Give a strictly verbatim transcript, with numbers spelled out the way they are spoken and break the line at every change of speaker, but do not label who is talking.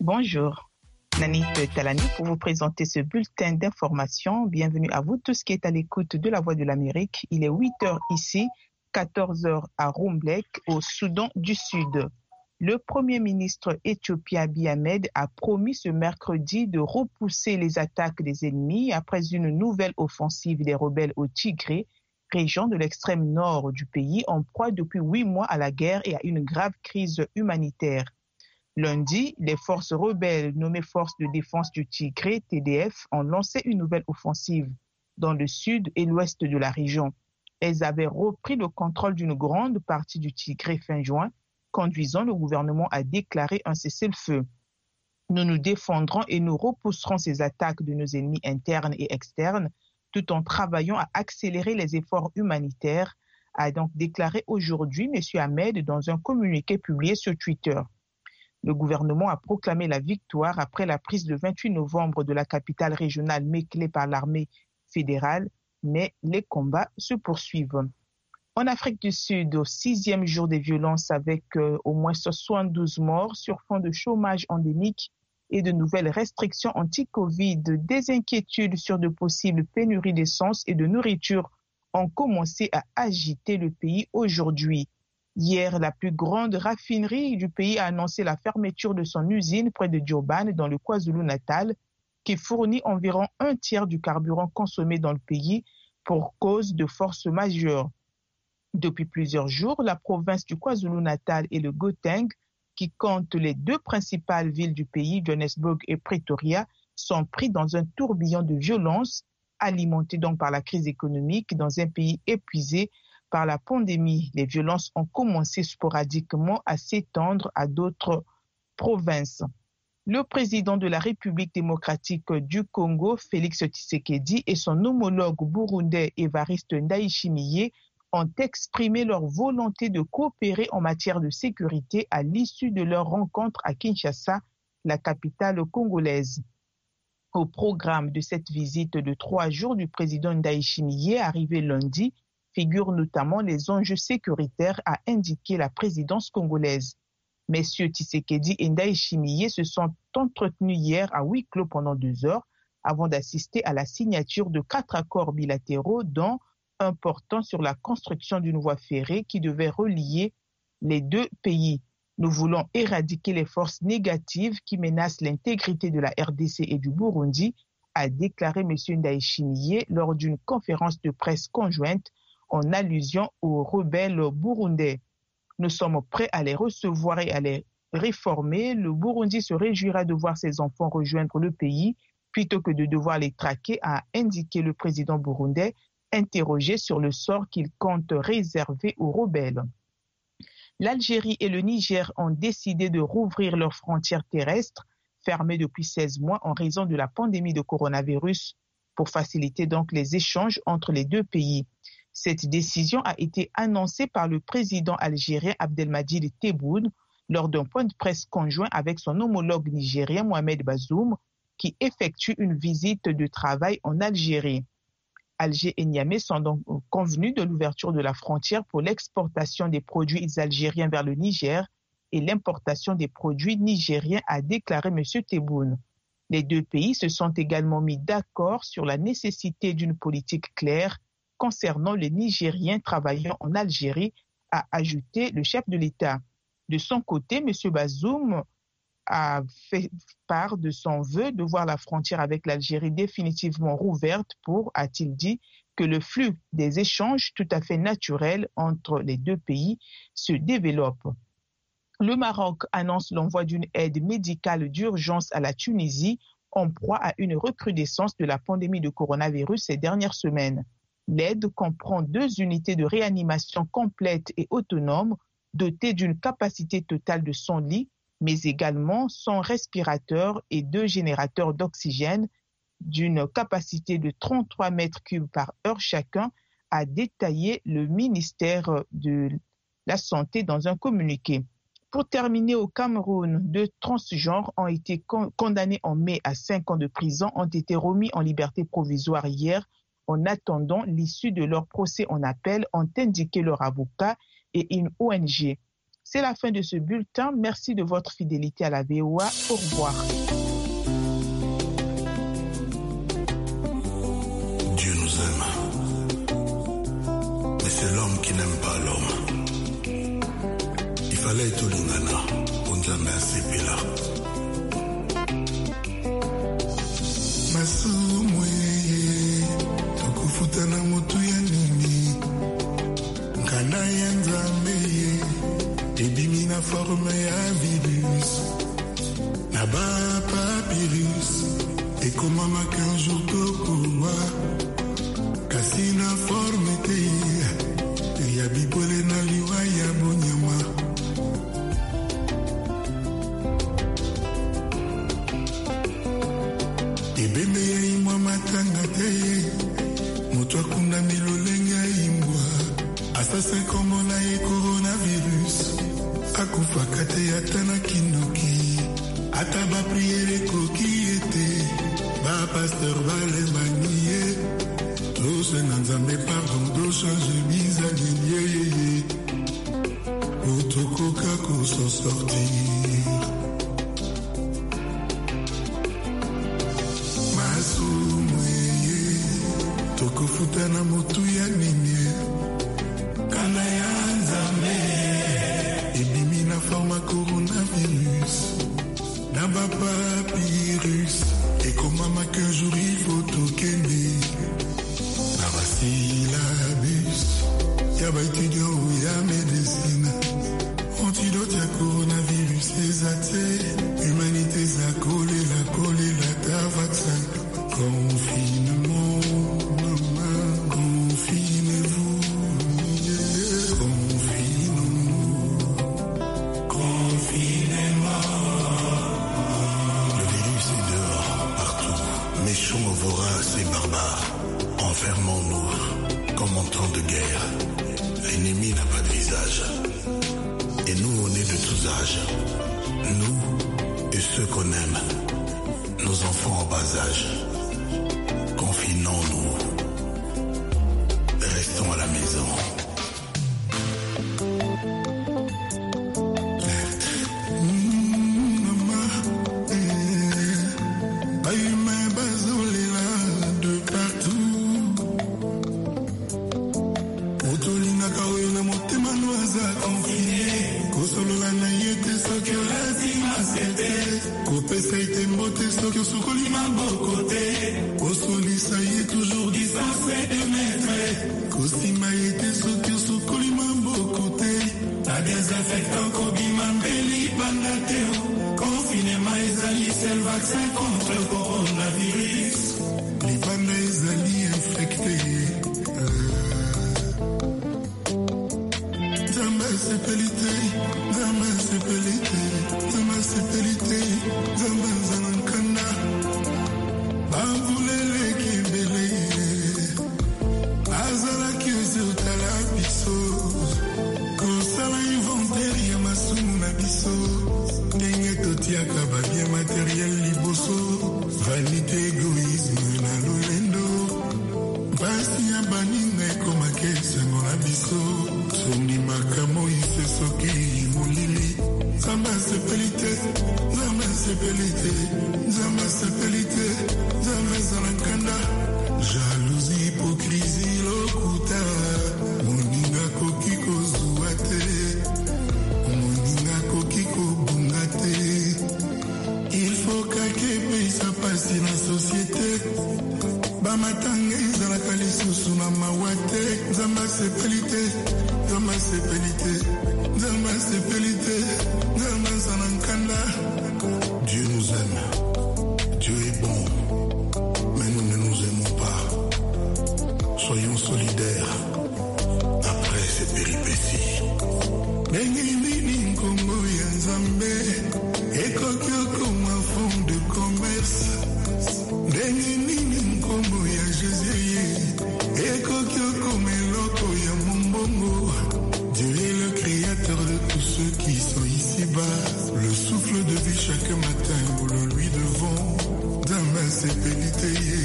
Bonjour, Nanit Talani pour vous présenter ce bulletin d'information. Bienvenue à vous tous qui êtes à l'écoute de la Voix de l'Amérique. Il est huit heures ici, quatorze heures à Rumbek, au Soudan du Sud. Le Premier ministre éthiopien Abiy Ahmed a promis ce mercredi de repousser les attaques des ennemis après une nouvelle offensive des rebelles au Tigré, région de l'extrême nord du pays en proie depuis huit mois à la guerre et à une grave crise humanitaire. Lundi, les forces rebelles nommées Forces de défense du Tigré, T D F, ont lancé une nouvelle offensive dans le sud et l'ouest de la région. Elles avaient repris le contrôle d'une grande partie du Tigré fin juin, conduisant le gouvernement à déclarer un cessez-le-feu. Nous nous défendrons et nous repousserons ces attaques de nos ennemis internes et externes, tout en travaillant à accélérer les efforts humanitaires, a donc déclaré aujourd'hui M. Ahmed dans un communiqué publié sur Twitter. Le gouvernement a proclamé la victoire après la prise le vingt-huit novembre de la capitale régionale Mekele par l'armée fédérale, mais les combats se poursuivent. En Afrique du Sud, au sixième jour des violences avec euh, au moins soixante-douze morts sur fond de chômage endémique et de nouvelles restrictions anti-Covid, des inquiétudes sur de possibles pénuries d'essence et de nourriture ont commencé à agiter le pays aujourd'hui. Hier, la plus grande raffinerie du pays a annoncé la fermeture de son usine près de Durban, dans le KwaZulu-Natal, qui fournit environ un tiers du carburant consommé dans le pays pour cause de force majeure. Depuis plusieurs jours, la province du KwaZulu-Natal et le Gauteng, qui comptent les deux principales villes du pays, Johannesburg et Pretoria, sont pris dans un tourbillon de violence, alimenté donc par la crise économique dans un pays épuisé par la pandémie. Les violences ont commencé sporadiquement à s'étendre à d'autres provinces. Le président de la République démocratique du Congo, Félix Tshisekedi, et son homologue burundais Évariste Ndayishimiye ont exprimé leur volonté de coopérer en matière de sécurité à l'issue de leur rencontre à Kinshasa, la capitale congolaise. Au programme de cette visite de trois jours du président Ndayishimiye, arrivé lundi, figurent notamment les enjeux sécuritaires, a indiqué la présidence congolaise. Messieurs Tshisekedi et Ndayishimiye se sont entretenus hier à huis clos pendant deux heures avant d'assister à la signature de quatre accords bilatéraux, dont un portant sur la construction d'une voie ferrée qui devait relier les deux pays. Nous voulons éradiquer les forces négatives qui menacent l'intégrité de la R D C et du Burundi, a déclaré M. Ndayishimiye lors d'une conférence de presse conjointe en allusion aux rebelles burundais. Nous sommes prêts à les recevoir et à les réformer. Le Burundi se réjouira de voir ses enfants rejoindre le pays plutôt que de devoir les traquer, a indiqué le président burundais, interrogé sur le sort qu'il compte réserver aux rebelles. L'Algérie et le Niger ont décidé de rouvrir leurs frontières terrestres, fermées depuis seize mois en raison de la pandémie de coronavirus, pour faciliter donc les échanges entre les deux pays. Cette décision a été annoncée par le président algérien Abdelmadjid Tebboune lors d'un point de presse conjoint avec son homologue nigérien Mohamed Bazoum, qui effectue une visite de travail en Algérie. Alger et Niamey sont donc convenus de l'ouverture de la frontière pour l'exportation des produits algériens vers le Niger et l'importation des produits nigériens, a déclaré M. Tebboune. Les deux pays se sont également mis d'accord sur la nécessité d'une politique claire concernant les Nigériens travaillant en Algérie, a ajouté le chef de l'État. De son côté, M. Bazoum a fait part de son vœu de voir la frontière avec l'Algérie définitivement rouverte pour, a-t-il dit, que le flux des échanges tout à fait naturels entre les deux pays se développe. Le Maroc annonce l'envoi d'une aide médicale d'urgence à la Tunisie en proie à une recrudescence de la pandémie de coronavirus ces dernières semaines. L'aide comprend deux unités de réanimation complètes et autonomes dotées d'une capacité totale de cent lits, mais également cent respirateurs et deux générateurs d'oxygène d'une capacité de trente-trois mètres cubes par heure chacun, a détaillé le ministère de la Santé dans un communiqué. Pour terminer, au Cameroun, deux transgenres ont été con- condamnés en mai à cinq ans de prison, ont été remis en liberté provisoire hier en attendant l'issue de leur procès en appel, ont indiqué leur avocat et une O N G. C'est la fin de ce bulletin. Merci de votre fidélité à la V O A. Au revoir.
Dieu nous aime. Mais c'est l'homme qui n'aime pas l'homme. Il fallait être Olingana. Onzame asepela. Masumwe tokufuta na motu ya nini nkana ya nzambe ebimi na forme ya virus na ba papyrus ekomamaka un jour tokowa kasi na forme te ya bibole na liwa ya bonyama. Ebembe ya imwa matanga te moto akunda milolenge ya imbwa asase komona ye coronavirus akufaka te ata na kindoki ata bapriere koki ete bapaster balemani ye tose na nzambe pardon dochange bizaleli yeyeye otokoka koso sortir. Tokufuta na motu ya nini kana ya nzambe ebimi na forma coronavirus na ba papyrus ekomama qu'un jour il faut tokende na ba syllabus ya ba étudiant ou ya médecine antidote ya coronavirus ezate humanité za kolela kolela ta vaccin confinement. Vorace et barbare, enfermons-nous comme en temps de guerre. L'ennemi n'a pas de visage. Et nous, on est de tous âges. Nous et ceux qu'on aime. Nos enfants en bas âge. Confinons-nous. Restons à la maison. Jalousie, hypocrisie, lokuta, moninga koki kozuate, moninga koki kobungate. Il faut qu'ake pays ça passe dans la société. Bamatanga ezalaka lisusu na mawate, nzamba sepelite, nzamba sepelite, nzamba sepelite, nzamba zanankanda. Dieu nous aime, Dieu est bon. Mais nous ne nous aimons pas. Soyons solidaires après ces péripéties. Nengini Nkongo ya Nzambe, ekokyoko ma fond de commerce. Nengini Nkongo ya Jésus, ekokyoko meloko ya Mombongo. Dieu est le créateur de tous ceux qui sont ici-bas. Le souffle de vie chaque matin, nous le lui devons. Demain c'est pénité.